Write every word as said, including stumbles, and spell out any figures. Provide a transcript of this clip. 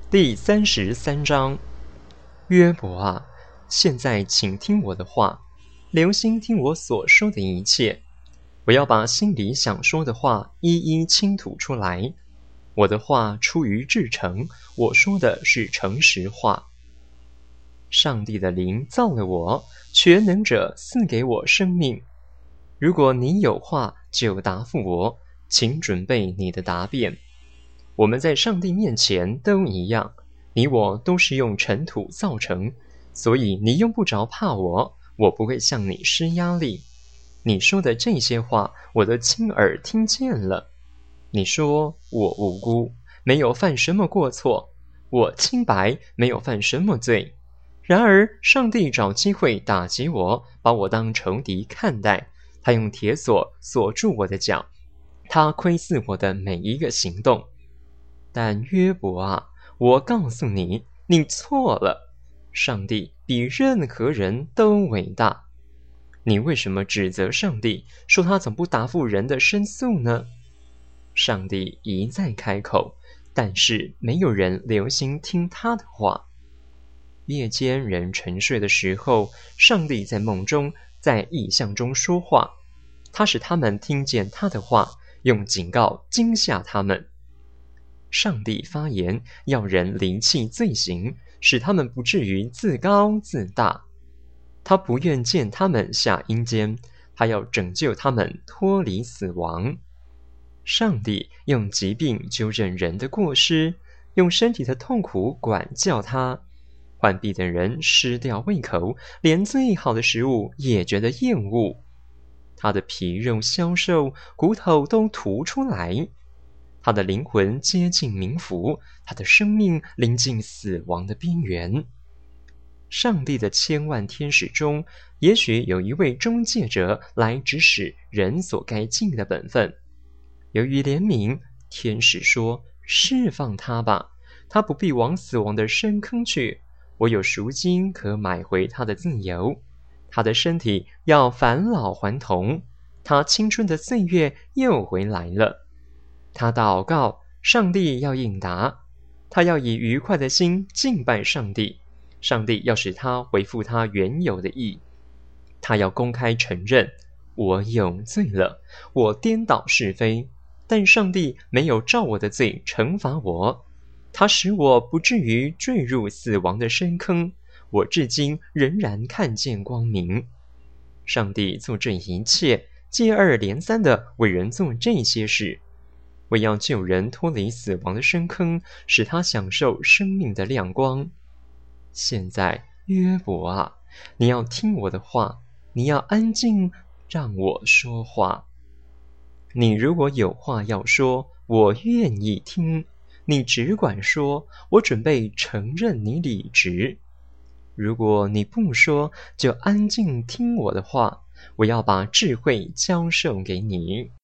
第三十三章，约伯啊，现在请听我的话，留心听我所说的一切。我要把心里想说的话一一倾吐出来。我的话出于至诚，我说的是诚实话。上帝的灵造了我，全能者赐给我生命。如果你有话，就答复我，请准备你的答辩。我们在上帝面前都一样，你我都是用尘土造成，所以你用不着怕我，我不会向你施压力。你说的这些话，我的亲耳听见了。你说我无辜，没有犯什么过错，我清白，没有犯什么罪。然而上帝找机会打击我，把我当仇敌看待，他用铁锁锁住我的脚，他窥伺我的每一个行动。但约伯啊，我告诉你，你错了。上帝比任何人都伟大。你为什么指责上帝，说他总不答复人的申诉呢？上帝一再开口，但是没有人留心听他的话。夜间人沉睡的时候，上帝在梦中，在异象中说话，他使他们听见他的话，用警告惊吓他们。上帝发言，要人离弃罪行，使他们不至于自高自大。他不愿见他们下阴间，他要拯救他们脱离死亡。上帝用疾病纠正人的过失，用身体的痛苦管教他。患病的人失掉胃口，连最好的食物也觉得厌恶。他的皮肉消瘦，骨头都凸出来。他的灵魂接近冥府，他的生命临近死亡的边缘。上帝的千万天使中，也许有一位中介者来指使人所该尽的本分。由于怜悯，天使说：释放他吧，他不必往死亡的深坑去。我有赎金可买回他的自由。他的身体要返老还童，他青春的岁月又回来了。他祷告，上帝要应答。他要以愉快的心敬拜上帝，上帝要使他恢复他原有的义。他要公开承认，我有罪了，我颠倒是非，但上帝没有照我的罪惩罚我，他使我不至于坠入死亡的深坑，我至今仍然看见光明。上帝做这一切，接二连三地为人做这些事，为要救人脱离死亡的深坑，使他享受生命的亮光。现在约伯啊，你要听我的话，你要安静，让我说话。你如果有话要说，我愿意听，你只管说，我准备承认你理直。如果你不说，就安静听我的话，我要把智慧教授给你。